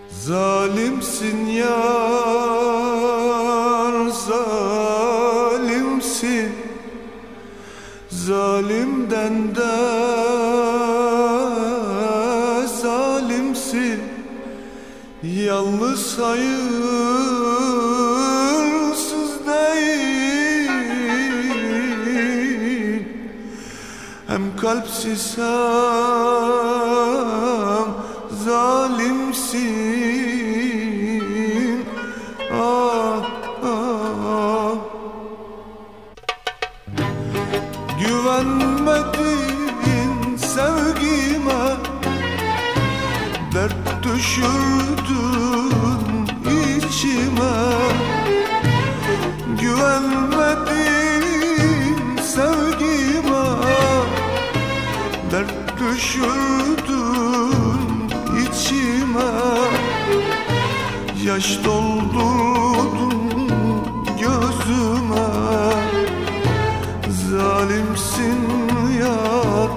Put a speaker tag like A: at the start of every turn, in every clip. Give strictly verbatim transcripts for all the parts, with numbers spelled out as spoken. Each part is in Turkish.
A: Zalimsin yar, zalimsin. Zalimden de zalimsin. Yalnız hayırsız değil, hem kalpsiz hem zalimsin. Ah, ah. Güvenmedin sevgime, dert düşürdün içime. Güvenmedin sevgime, dert düşürdün içime. Yaş doldurdun gözüme. Zalimsin yar,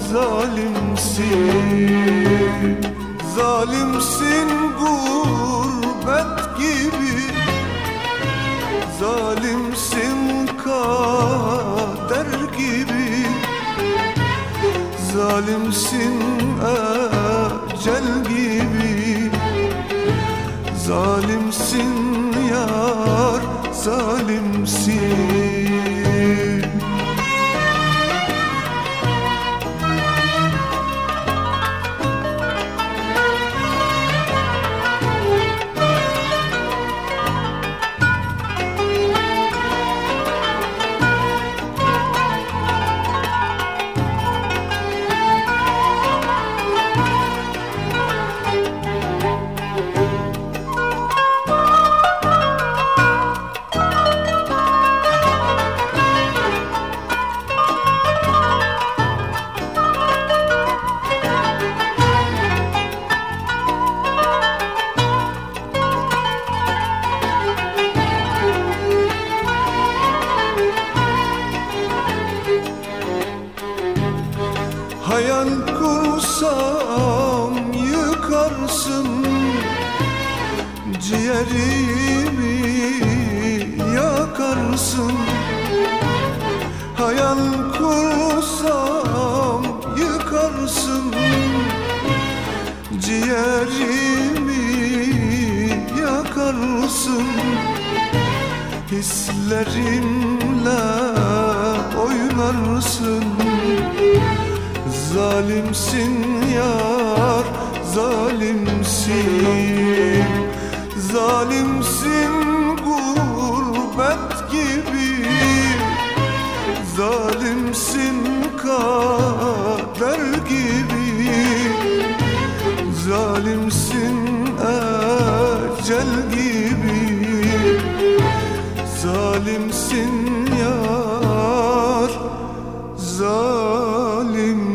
A: zalimsin. Zalimsin gurbet gibi. Zalimsin kader gibi. Zalimsin ecel gibi. Zalimsin yar, zalimsin. Hayal kursam yıkarsın, ciğerimi yakarsın. Hayal kursam yıkarsın, ciğerimi yakarsın. Hislerimle oynarsın. Zalimsin yar, zalimsin. Zalimsin gurbet gibi. Zalimsin kader gibi. Zalimsin ecel gibi. Zalimsin yar, zalim.